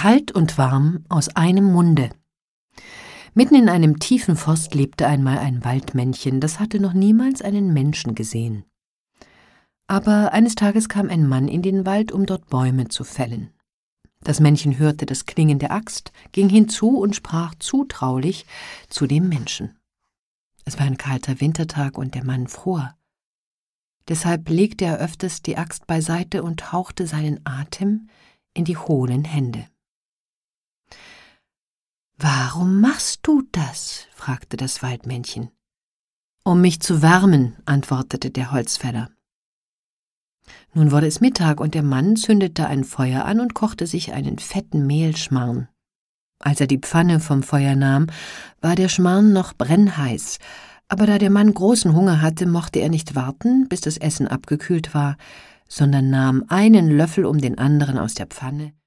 Kalt und warm aus einem Munde. Mitten in einem tiefen Forst lebte einmal ein Waldmännchen, das hatte noch niemals einen Menschen gesehen. Aber eines Tages kam ein Mann in den Wald, um dort Bäume zu fällen. Das Männchen hörte das Klingen der Axt, ging hinzu und sprach zutraulich zu dem Menschen. Es war ein kalter Wintertag und der Mann fror. Deshalb legte er öfters die Axt beiseite und hauchte seinen Atem in die hohlen Hände. »Warum machst du das?« fragte das Waldmännchen. »Um mich zu wärmen«, antwortete der Holzfäller. Nun wurde es Mittag und der Mann zündete ein Feuer an und kochte sich einen fetten Mehlschmarrn. Als er die Pfanne vom Feuer nahm, war der Schmarrn noch brennheiß, aber da der Mann großen Hunger hatte, mochte er nicht warten, bis das Essen abgekühlt war, sondern nahm einen Löffel um den anderen aus der Pfanne,